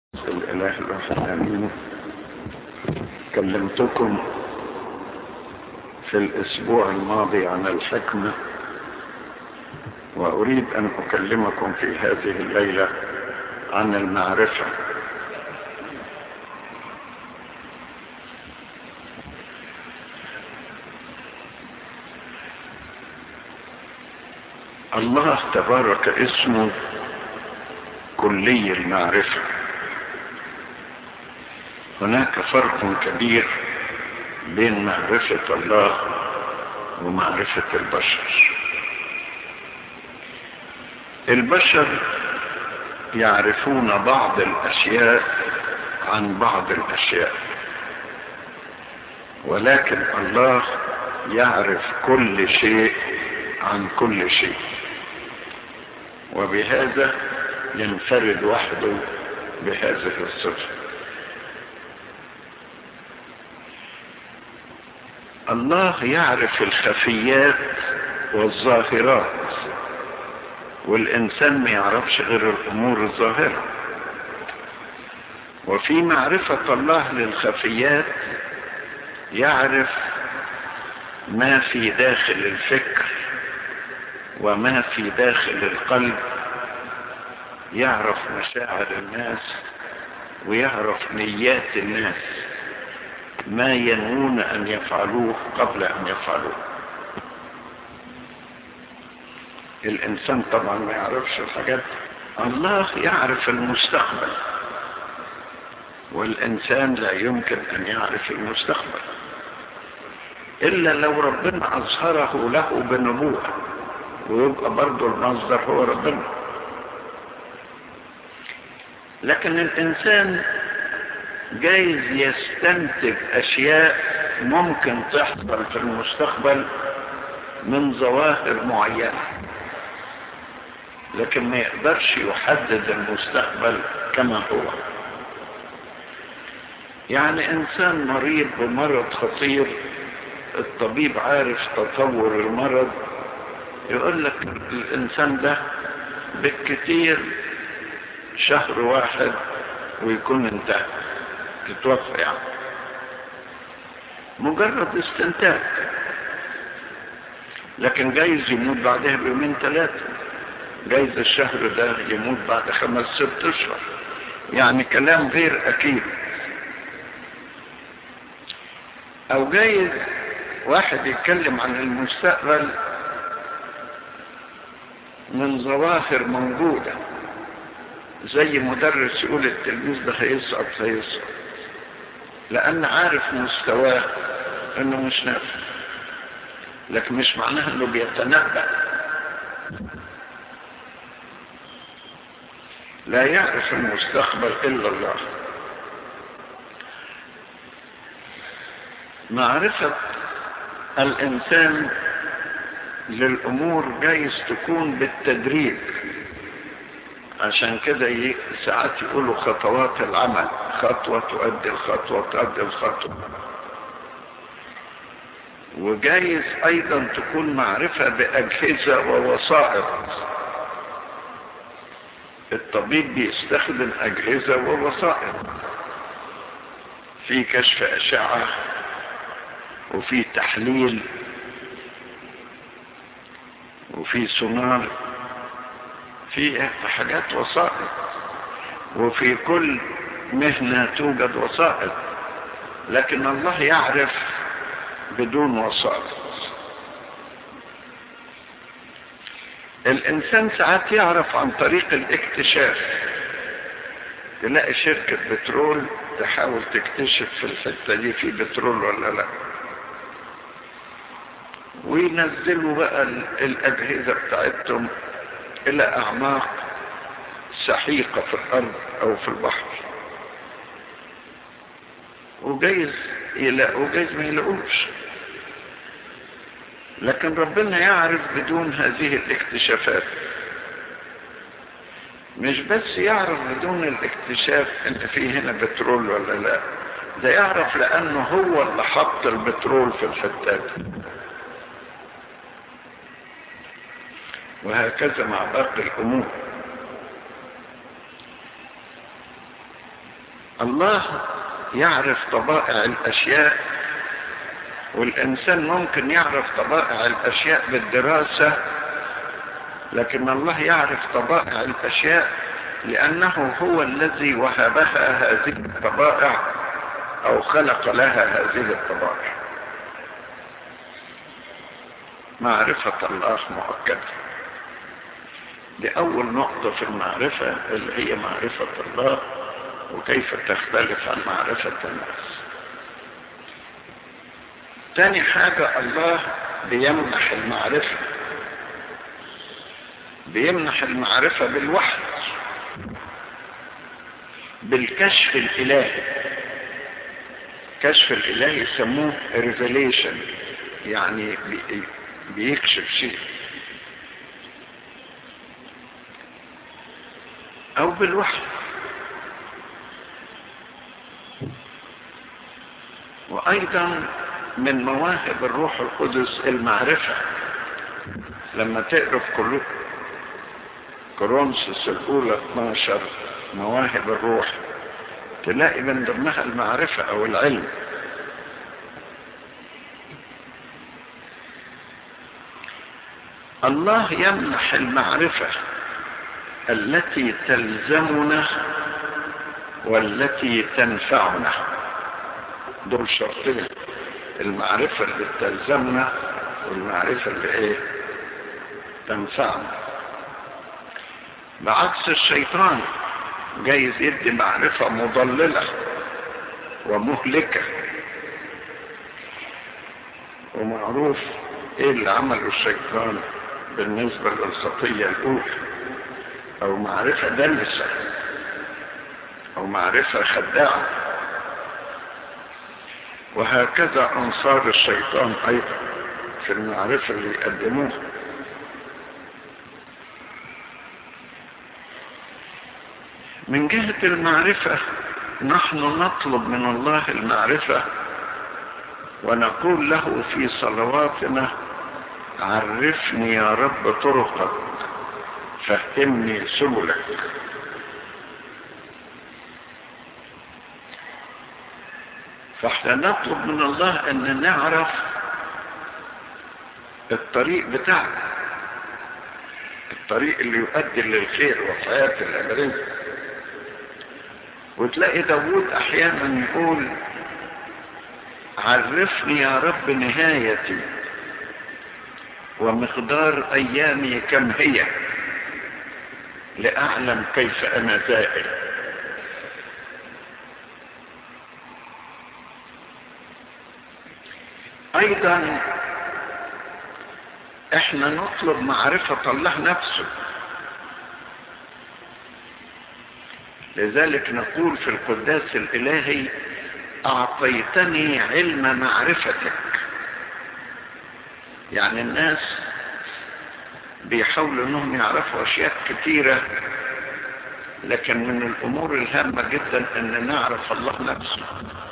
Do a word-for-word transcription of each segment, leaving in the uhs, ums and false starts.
الإله الواحد آمين. كلمتكم في الأسبوع الماضي عن الحكمة، وأريد أن أكلمكم في هذه الليلة عن المعرفة. الله تبارك اسمه كلي المعرفة. هناك فرق كبير بين معرفة الله ومعرفة البشر. البشر يعرفون بعض الأشياء عن بعض الأشياء، ولكن الله يعرف كل شيء عن كل شيء، وبهذا ينفرد وحده بهذه الصفة. الله يعرف الخفيات والظاهرات، والإنسان ما يعرفش غير الأمور الظاهرة. وفي معرفة الله للخفيات يعرف ما في داخل الفكر وما في داخل القلب، يعرف مشاعر الناس ويعرف نيات الناس، ما ينوون أن يفعلوه قبل أن يفعلوه. الإنسان طبعا ما يعرفش الحاجات. الله يعرف المستقبل، والإنسان لا يمكن أن يعرف المستقبل إلا لو ربنا أظهره له بنبوءة، ويبقى برضو المصدر هو ربنا. لكن الإنسان جايز يستنتج أشياء ممكن تحصل في المستقبل من ظواهر معينة، لكن ما يقدرش يحدد المستقبل كما هو. يعني إنسان مريض بمرض خطير، الطبيب عارف تطور المرض، يقول لك الإنسان ده بالكثير شهر واحد ويكون انتهى، يتوفى. يعني مجرد استنتاج، لكن جايز يموت بعدها بيومين ثلاثة، جايز الشهر ده يموت بعد خمس ست اشهر. يعني كلام غير اكيد. او جايز واحد يتكلم عن المستقبل من ظواهر موجودة، زي مدرس يقول التلميذ ده هيسقط هيسقط، لأن عارف مستواه انه مش نافع، لكن مش معناه انه بيتنبأ. لا يعرف المستقبل إلا الله. معرفة الإنسان للأمور جايز تكون بالتدريج، عشان كده ساعات يقولوا خطوات العمل، خطوة تؤدي الخطوة تؤدي الخطوة. وجايز أيضا تكون معرفة بأجهزة ووسائط. الطبيب بيستخدم أجهزة ووسائط، في كشف أشعة وفي تحليل وفي سونار، في حاجات وسائط، وفي كل مهنة توجد وسائط. لكن الله يعرف بدون وسائط. الإنسان ساعات يعرف عن طريق الاكتشاف. تلاقي شركة بترول تحاول تكتشف في الحتة دي في بترول ولا لا، وينزلوا بقى الأجهزة بتاعتهم إلى أعماق سحيقة في الأرض أو في البحر، وجايز يلاقوا جايز ما يلاقوش. لكن ربنا يعرف بدون هذه الاكتشافات. مش بس يعرف بدون الاكتشاف ان في هنا بترول ولا لا، ده يعرف لأنه هو اللي حط البترول في الحتات. وهكذا مع باقي الأمور. الله يعرف طبائع الأشياء، والإنسان ممكن يعرف طبائع الأشياء بالدراسة، لكن الله يعرف طبائع الأشياء لأنه هو الذي وهبها هذه الطبائع أو خلق لها هذه الطبائع. معرفة الله مؤكدة. دي أول نقطة في المعرفة اللي هي معرفة الله وكيف تختلف عن معرفة الناس. تاني حاجة، الله بيمنح المعرفة، بيمنح المعرفة بالوحي، بالكشف الإلهي. كشف الإلهي يسموه revelation، يعني بيكشف شيء، أو بالوحي. وأيضا من مواهب الروح القدس المعرفة. لما تقرأ في كورنثوس الأولى اثناشر مواهب الروح، تلاقي من ضمنها المعرفة أو العلم. الله يمنح المعرفة التي تلزمنا والتي تنفعنا. دول شرطين، المعرفة اللي تلزمنا والمعرفة اللي ايه تنفعنا. بعكس الشيطان، جايز يدي معرفة مضللة ومهلكة. ومعروف ايه اللي عمله الشيطان بالنسبة للخطية الأولى، أو معرفة دلسة أو معرفة خداعة. وهكذا أنصار الشيطان أيضا في المعرفة اللي يقدموها. من جهة المعرفة، نحن نطلب من الله المعرفة ونقول له في صلواتنا: عرفني يا رب طرقك، فهمني سبلك. فاحنا نطلب من الله ان نعرف الطريق بتاعنا، الطريق اللي يؤدي للخير والحياة الأبدية. وتلاقي داود احيانا يقول: عرفني يا رب نهايتي ومقدار ايامي كم هي، لأعلم كيف أنا زائل. أيضا احنا نطلب معرفة الله نفسه. لذلك نقول في القداس الإلهي: أعطيتني علم معرفتك. يعني الناس بيحاولوا انهم يعرفوا اشياء كثيرة، لكن من الامور الهامة جدا ان نعرف الله نفسه.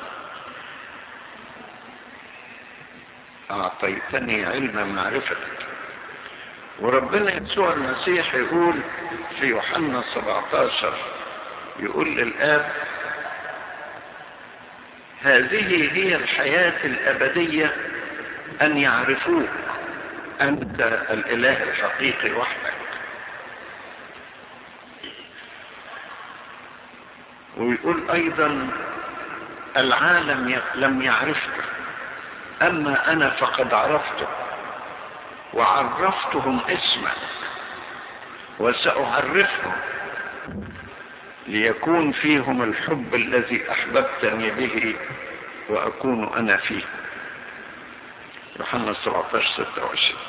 اعطيتني علم معرفتك. وربنا يسوع المسيح يقول في يوحنا سبعة عشر، يقول للآب: هذه هي الحياة الأبدية، أن يعرفوك أنت الإله الحقيقي وحدك. ويقول أيضا: العالم لم يعرفك، أما أنا فقد عرفتك وعرفتهم اسمك وسأعرفهم ليكون فيهم الحب الذي أحببتني به وأكون أنا فيه. يوحنا سبعة عشر ستة وعشرين.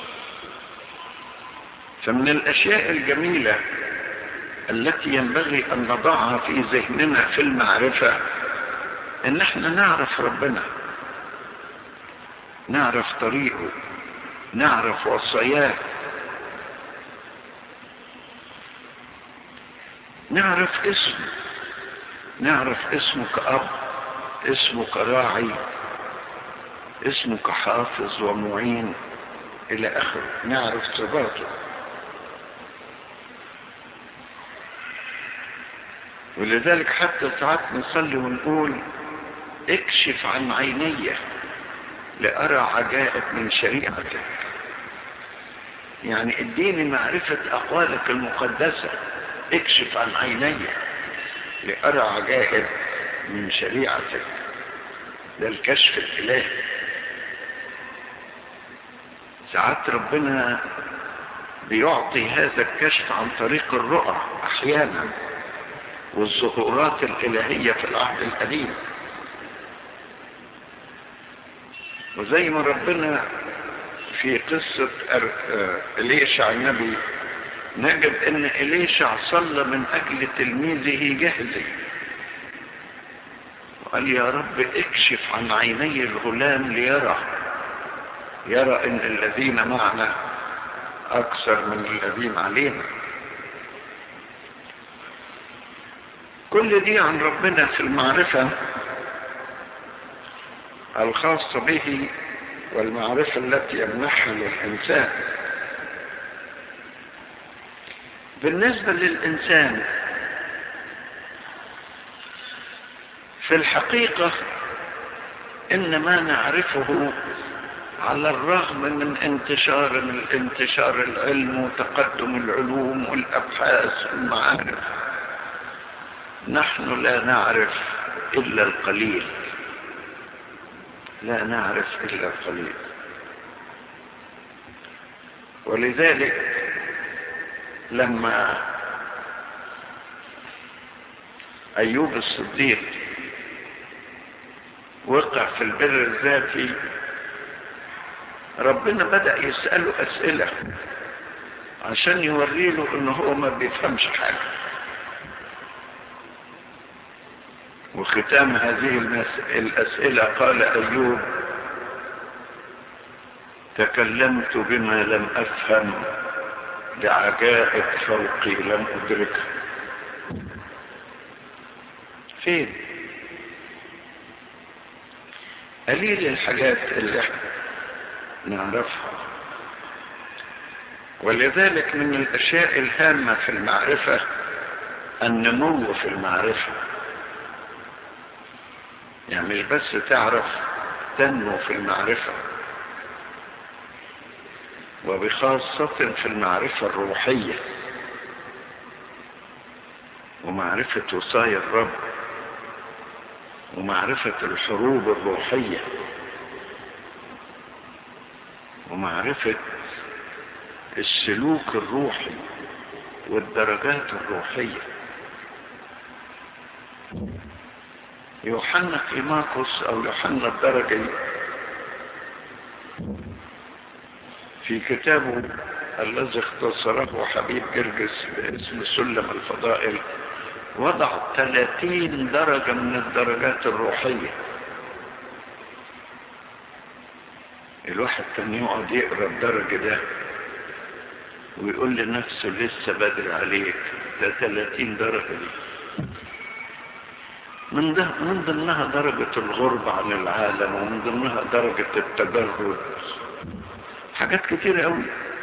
فمن الأشياء الجميلة التي ينبغي أن نضعها في ذهننا في المعرفة إن احنا نعرف ربنا، نعرف طريقه، نعرف وصاياه، نعرف اسمه، نعرف اسمه كأب، اسمه كراعي، اسمه كحافظ ومعين إلى آخره. نعرف صفاته. ولذلك حتى ساعات نصلي ونقول اكشف عن عيني لأرى عجائب من شريعتك، يعني اديني معرفة أقوالك المقدسة، اكشف عن عيني لأرى عجائب من شريعتك. ده الكشف الإلهي. ساعات ربنا بيعطي هذا الكشف عن طريق الرؤى أحيانا والظهورات الإلهية في العهد القديم. وزي ما ربنا في قصة إليشع النبي نجد ان إليشع صلى من اجل تلميذه جهزي وقال يا رب اكشف عن عيني الغلام ليرى يرى ان الذين معنا اكثر من الذين علينا. كل دي عن ربنا في المعرفة الخاصة به والمعرفة التي يمنحها للإنسان. بالنسبة للإنسان في الحقيقة إن ما نعرفه على الرغم من انتشار من انتشار العلم وتقدم العلوم والأبحاث والمعارف، نحن لا نعرف إلا القليل، لا نعرف إلا القليل. ولذلك لما أيوب الصديق وقع في البر الذاتي ربنا بدأ يسأله أسئلة عشان يوري له إنه هو ما بيفهمش حاجة. وختام هذه الأسئلة قال أيوب تكلمت بما لم أفهم لعجائب فوقي لم أدركها. فين قليل الحاجات اللي احنا نعرفها. ولذلك من الأشياء الهامة في المعرفة النمو في المعرفة، يعني مش بس تعرف، تنمو في المعرفة، وبخاصة في المعرفة الروحية ومعرفة وصايا الرب ومعرفة الحروب الروحية ومعرفة السلوك الروحي والدرجات الروحية. يوحنا كليماكوس أو يوحنا الدرجي في كتابه الذي اختصره حبيب جرجس باسم سلم الفضائل وضع ثلاثين درجة من الدرجات الروحية. الواحد كان يقعد يقرأ الدرجة ده ويقول لنفسه لسه بدري عليك، ده ثلاثين درجة دي. من ده من ضمنها درجة الغربة عن العالم، ومن ضمنها درجة التجرد، حاجات كتيرة قوي.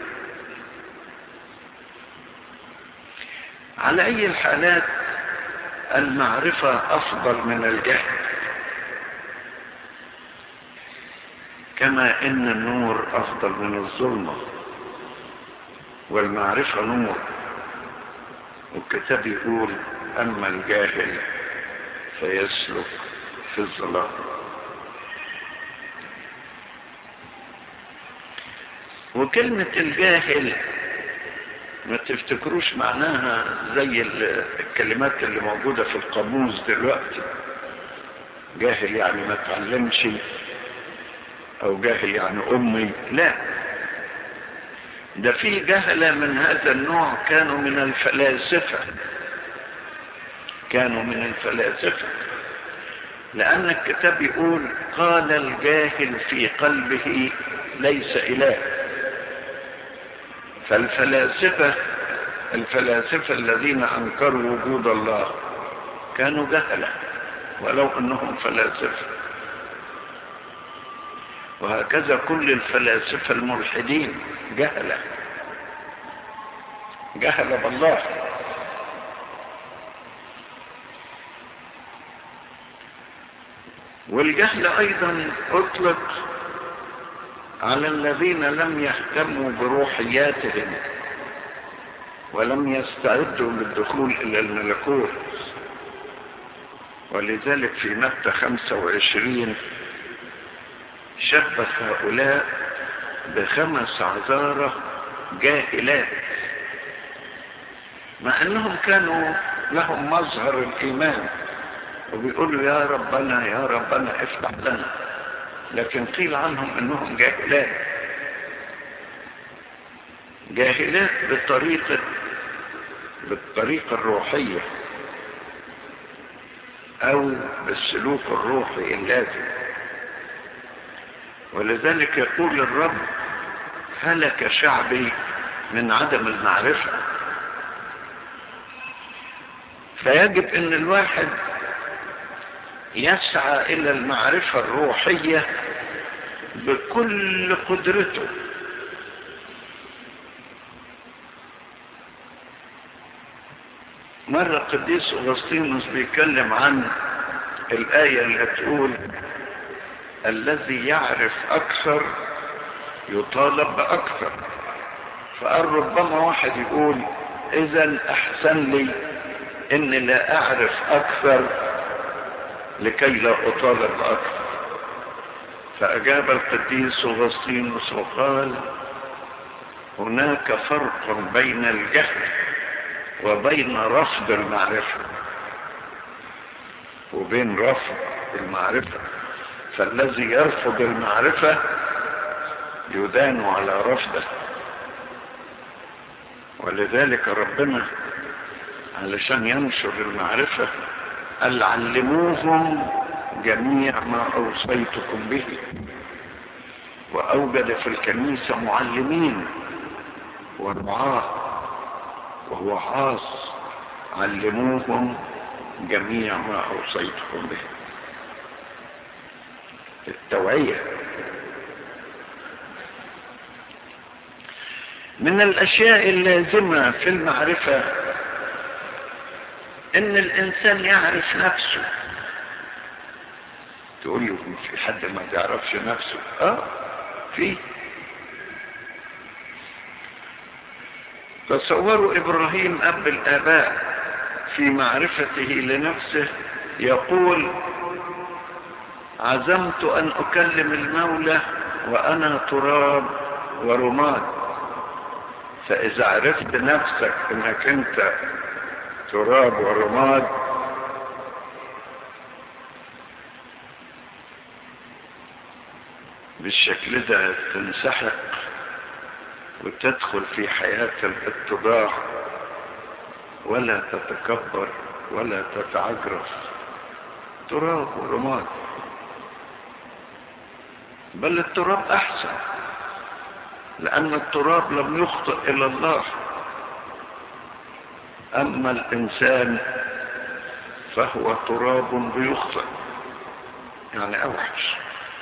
على أي الحالات المعرفة أفضل من الجهل، كما إن النور أفضل من الظلمة، والمعرفة نور. والكتاب يقول أما الجاهل فيسلك في الظلام. وكلمة الجاهل ما تفتكروش معناها زي الكلمات اللي موجودة في القاموس دلوقتي، جاهل يعني ما تعلمش، او جاهل يعني امي. لا، ده في جهلة من هذا النوع كانوا من الفلاسفة، كانوا من الفلاسفة، لأن الكتاب يقول قال الجاهل في قلبه ليس إله. فالفلاسفة الفلاسفة الذين أنكروا وجود الله كانوا جهلة ولو أنهم فلاسفة. وهكذا كل الفلاسفة الملحدين جهلة جهلة بالله. والجهل ايضا اطلق على الذين لم يهتموا بروحياتهم ولم يستعدوا للدخول الى الملكوت. ولذلك في متى خمسة وعشرين شبه هؤلاء بخمس عذارى جاهلات، مع انهم كانوا لهم مظهر الايمان وبيقولوا يا ربنا يا ربنا افتح لنا، لكن قيل عنهم انهم جاهلات جاهلات بطريقة بالطريقة الروحية او بالسلوك الروحي اللازم. ولذلك يقول الرب هلك شعبي من عدم المعرفة. فيجب ان الواحد يسعى الى المعرفة الروحية بكل قدرته. مرة قديس أغسطينوس بيتكلم عن الآية اللي تقول الذي يعرف أكثر يطالب بأكثر. فقال ربما واحد يقول إذن أحسن لي إني لا أعرف أكثر لكي لا أطالب بأكثر. فأجاب القديس أغسطينوس وقال هناك فرق بين الجهل وبين رفض المعرفة وبين رفض المعرفة. فالذي يرفض المعرفة يدان على رفضه. ولذلك ربنا علشان ينشر المعرفة قال علموهم جميع ما أوصيتكم به. وأوجد في الكنيسة معلمين ورعاة وهو خاص علموهم جميع ما أوصيتكم به. التوعية من الأشياء اللازمة في المعرفة إن الإنسان يعرف نفسه. تقول له في حد ما يعرفش نفسه؟ آه في. تصوروا إبراهيم أب الآباء في معرفته لنفسه يقول عزمت أن أكلم المولى وأنا تراب ورماد. فإذا عرفت نفسك أنك أنت تراب ورماد بالشكل ده تنسحق وتدخل في حياة الاتضاع ولا تتكبر ولا تتعجرف. تراب ورماد، بل التراب أحسن لأن التراب لم يخطئ إلى الله. أما الإنسان فهو تراب بيخطئ، يعني أوحش.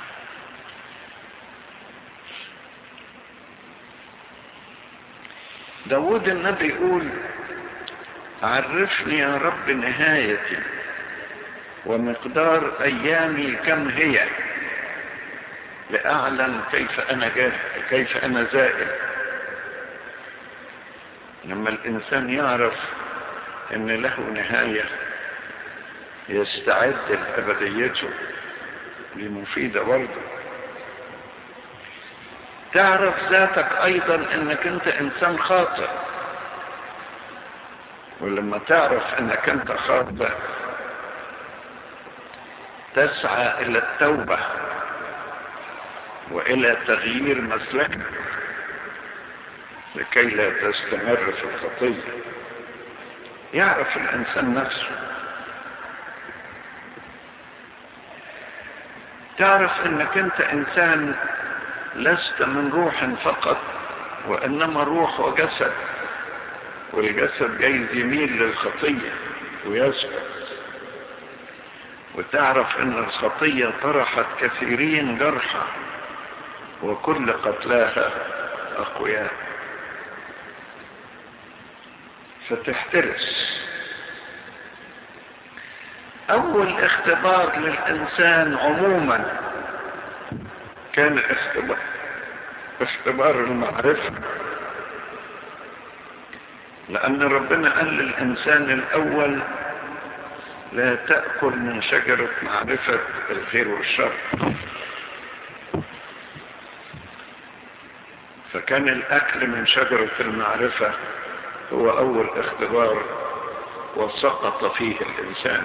داود النبي يقول عرفني يا رب نهايتي ومقدار أيامي كم هي لأعلم كيف أنا جاهل كيف أنا زائل. لما الإنسان يعرف أن له نهاية يستعد لأبديته لمفيدة برضه. تعرف ذاتك أيضا أنك أنت إنسان خاطئ، ولما تعرف أنك أنت خاطئ تسعى إلى التوبة وإلى تغيير مسلكك لكي لا تستمر في الخطية. يعرف الإنسان نفسه. تعرف أنك أنت إنسان لست من روح فقط وإنما روح وجسد، والجسد جايز يميل للخطية ويسقط. وتعرف أن الخطية طرحت كثيرين جرحى وكل قتلاها أقوياء. فتحترس. اول اختبار للانسان عموما كان اختبار اختبار المعرفة، لان ربنا قال للانسان الاول لا تأكل من شجرة معرفة الخير والشر، فكان الاكل من شجرة المعرفة هو اول اختبار وسقط فيه الانسان.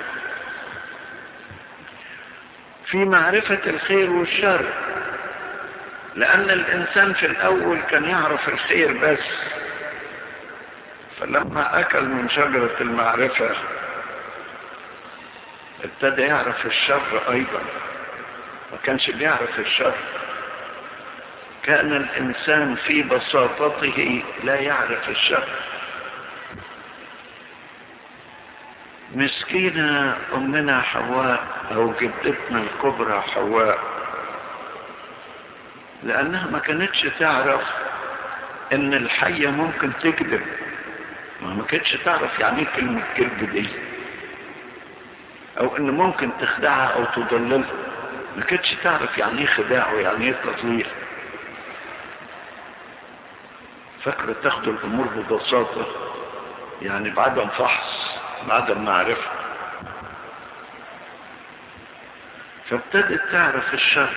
في معرفة الخير والشر، لان الانسان في الاول كان يعرف الخير بس، فلما اكل من شجرة المعرفة ابتدى يعرف الشر ايضا، ما كانش بيعرف الشر. كان الانسان في بساطته لا يعرف الشر. مسكينة امنا حواء او جدتنا الكبرى حواء، لانها ما كانتش تعرف ان الحية ممكن تكذب، ما كانتش تعرف يعني ايه كلمة كذب دي، او ان ممكن تخدعها او تضللها، ما كانتش تعرف يعني ايه خداع ويعني ايه تضليل. فكرة تاخد الامور ببساطة، يعني بعدم فحص، بعدم معرفة، فابتدت تعرف الشر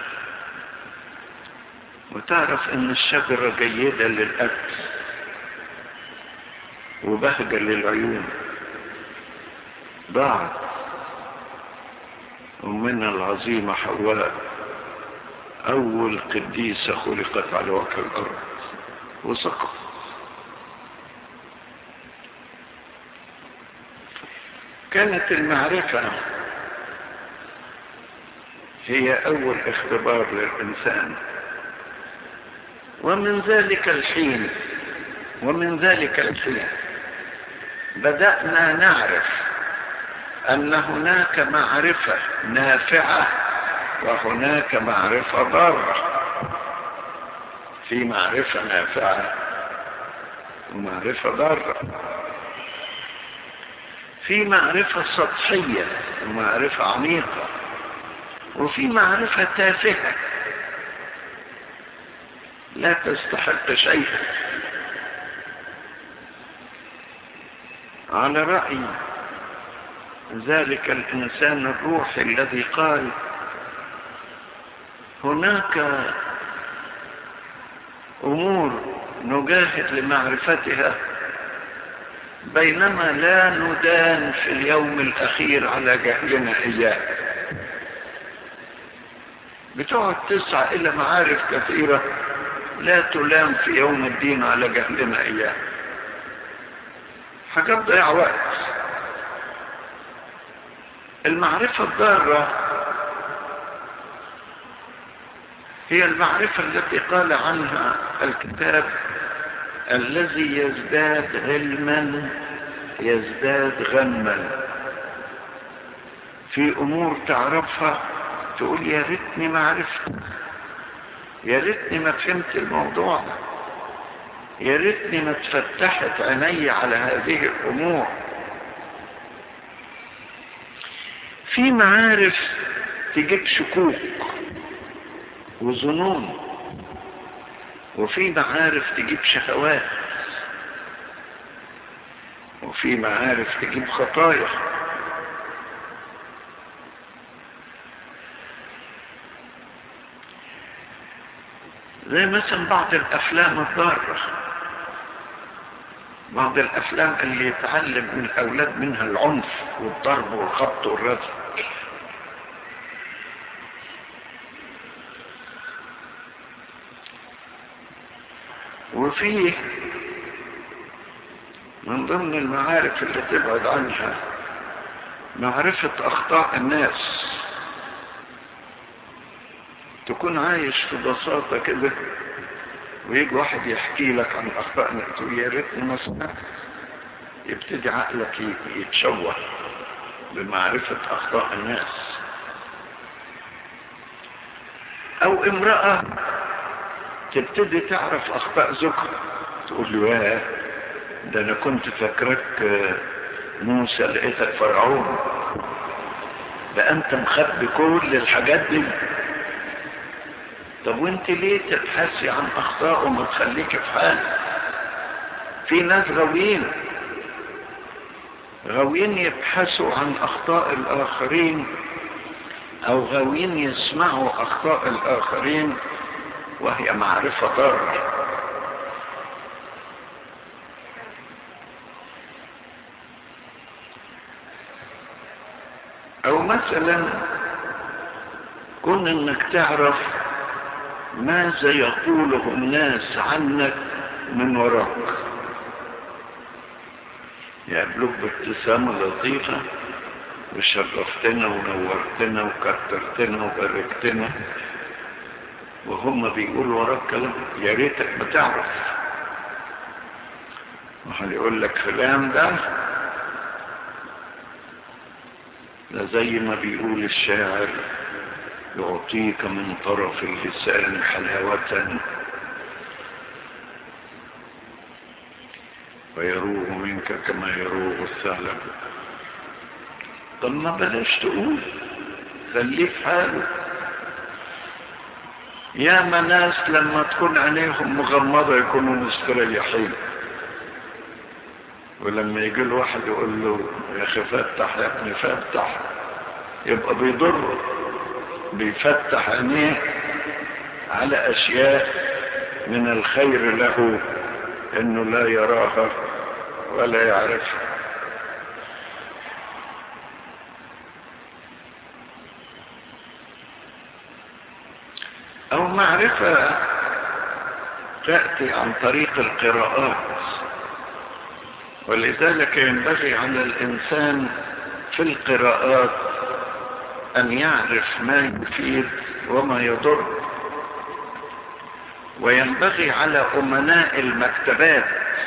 وتعرف ان الشجرة جيدة للاكل وبهجة للعيون. ضاعت أمنا العظيمة حواء أول قديسة خلقت على وجه الأرض وسقط. كانت المعرفة هي أول اختبار للإنسان، ومن ذلك الحين ومن ذلك الحين بدأنا نعرف أن هناك معرفة نافعة وهناك معرفة ضارة. في معرفة نافعة ومعرفة ضارة، في معرفة سطحية ومعرفة عميقة، وفي معرفة تافهة لا تستحق شيئا. على رأي ذلك الإنسان الروحي الذي قال هناك أمور نجاهد لمعرفتها بينما لا ندان في اليوم الأخير على جهلنا إياه. بتقعد تسعى إلى معارف كثيرة لا تلام في يوم الدين على جهلنا إياه، حاجات ضيع وقت. المعرفة الضارة هي المعرفة التي قال عنها الكتاب الذي يزداد علما يزداد غما. في امور تعرفها تقول يا ريتني ما عرفت، يا ريتني ما فهمت الموضوع ده، يا ريتني ما اتفتحت عيني على هذه الامور. في معارف تجيب شكوك وظنون، وفي معارف تجيب شهوات، وفي معارف تجيب خطايا. زي مثلا بعض الافلام الضارة، بعض الافلام اللي يتعلم من الاولاد منها العنف والضرب والخبط والرزق. وفيه من ضمن المعارف اللي تبعد عنها معرفة اخطاء الناس. تكون عايش في بساطة كده ويجي واحد يحكي لك عن اخطاء الناس تقول يا ريتني ما سمعت. يبتدي عقلك يتشوه بمعرفة اخطاء الناس. او امرأة تبتدي تعرف اخطاء زوجها تقول له يا ده انا كنت فاكرك موسى لقيتك فرعون. ده انت مخبي كل الحاجات دي. طب وانت ليه تبحثي عن اخطاء وما تخليك في حالك؟ في ناس غاويين غاويين يبحثوا عن اخطاء الاخرين، او غاويين يسمعوا اخطاء الاخرين، وهي معرفة ضارة. او مثلا كون انك تعرف ماذا يقوله الناس عنك من وراك، يقابلوك بابتسامة لطيفة وشرفتنا ونورتنا وكترتنا وباركتنا، وهم بيقولوا وراك كلام يا ريتك بتعرف. وحد يقول لك فلان ده ده زي ما بيقول الشاعر: يعطيك من طرف اللسان حلاوة ويروغ منك كما يروغ الثعلب. طب ما بلاش تقول، خليه في حاله. يا ناس لما تكون عينيهم مغمضة يكونوا مستريحين، ولما يجي له واحد يقول له يا اخي فتح يا ابني فتح، يبقى بيضره، بيفتح عينيه على اشياء من الخير له انه لا يراها ولا يعرفها. او معرفة تأتي عن طريق القراءات، ولذلك ينبغي على الانسان في القراءات ان يعرف ما يفيد وما يضر. وينبغي على امناء المكتبات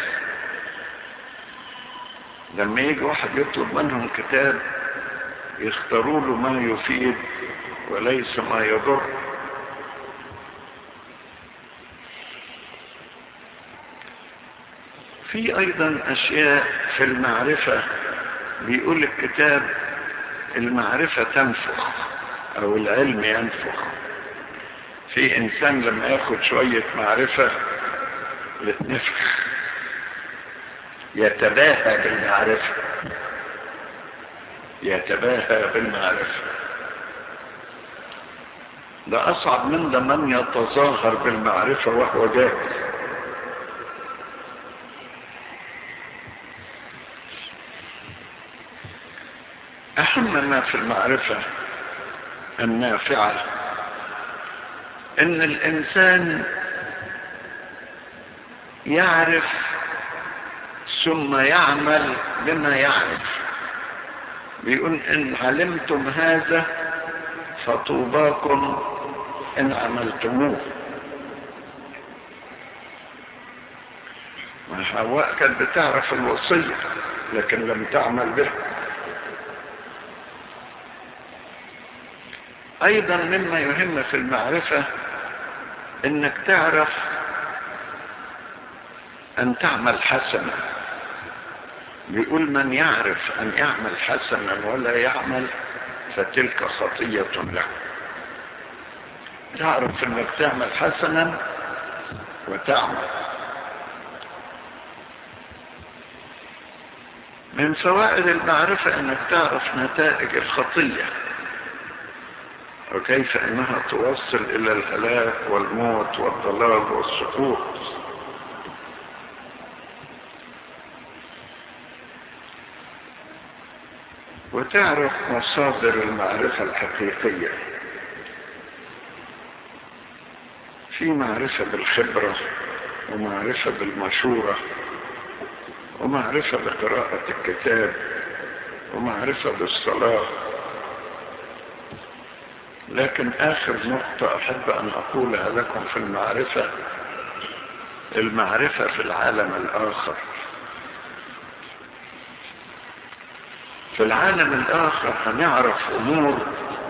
لما يجي واحد يطلب منهم كتاب يختاروا له ما يفيد وليس ما يضر. في ايضا اشياء في المعرفة بيقول الكتاب: المعرفة تنفخ او العلم ينفخ. في انسان لما ياخد شوية معرفة يتنفخ، يتباهى بالمعرفة يتباهى بالمعرفة. ده اصعب من ده من يتظاهر بالمعرفة وهو جاهل. اهم ما في المعرفة النافعة ان الانسان يعرف ثم يعمل بما يعرف. بيقول: ان علمتم هذا فطوباكم ان عملتموه. وحواء كانت بتعرف الوصية لكن لم تعمل بها. ايضا مما يهم في المعرفة انك تعرف ان تعمل حسنا. بيقول: من يعرف ان يعمل حسنا ولا يعمل فتلك خطية له. تعرف انك تعمل حسنا وتعمل. من فوائد المعرفة انك تعرف نتائج الخطية وكيف انها توصل الى الهلاك والموت والضلال والسقوط. وتعرف مصادر المعرفة الحقيقية. في معرفة بالخبرة، ومعرفة بالمشورة، ومعرفة بقراءة الكتاب، ومعرفة بالصلاة. لكن آخر نقطة أحب أن أقولها لكم في المعرفة: المعرفة في العالم الآخر. في العالم الآخر هنعرف أمور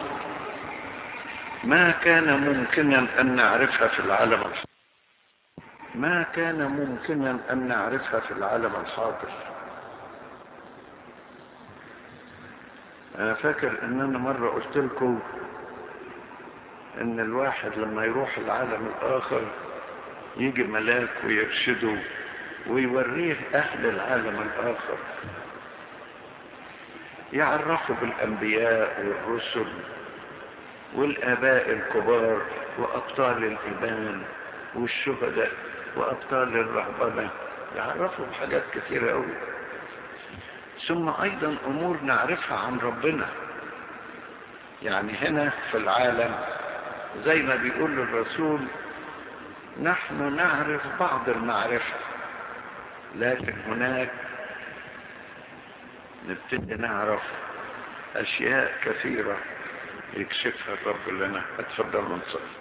ما كان ممكنا أن نعرفها في العالم الحاضر. ما كان ممكنا أن نعرفها في العالم الحاضر. انا فاكر ان انا مرة قلت لكم ان الواحد لما يروح العالم الاخر يجي ملاك ويرشده ويوريه اهل العالم الاخر، يعرفه بالانبياء والرسل والاباء الكبار وابطال الايمان والشهداء وابطال الرهبنة، يعرفه بحاجات كثيرة قوي. ثم ايضا امور نعرفها عن ربنا. يعني هنا في العالم زي ما بيقول الرسول نحن نعرف بعض المعرفة، لكن هناك نبتدي نعرف اشياء كثيرة يكشفها الرب لنا. اتفضلوا نصلي.